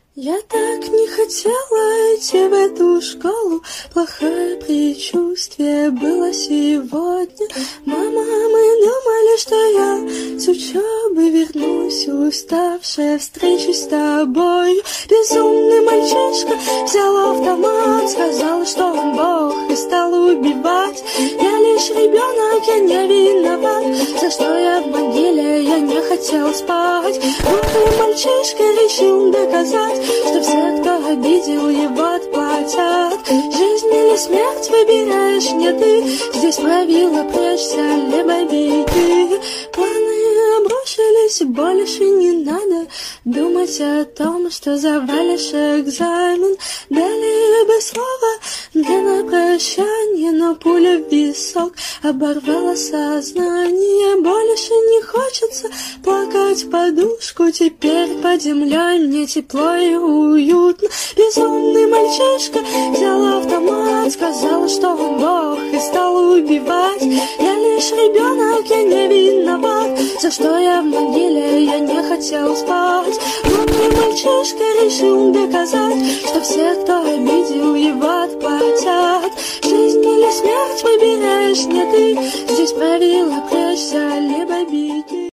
Я так не хотела идти в эту школу, плохое предчувствие было сегодня. Мама, мы думали, что я с учебы вернусь, уставшая, встречусь с тобой. Безумный мальчишка взял автомат, сказал, что он бог, и стал убивать. Я лишь ребенок, я не виноват, за что я в могиле, я не хотел спать. Глупый мальчишка решил доказать, что все, кто обидел его, отплатят. Жизнь или смерть выбираешь не ты, здесь правила прячься, либо беги. Планы обрушились, больше не надо думать о том, что завалишь экзамен. Дали бы слово мне на прощание, но пуля в висок оборвала сознание. Больше не хочется плакать в подушку, теперь под землей мне тепло и уютно. Безумный мальчишка взял автомат, сказал, что он бог, и стал убивать. Я лишь ребенок, я не виноват, за что я в могиле, я не хотел спать. Глупый мальчишка решил доказать, что все, кто обидел его, отплатят. Жизнь или смерть выбираешь не ты,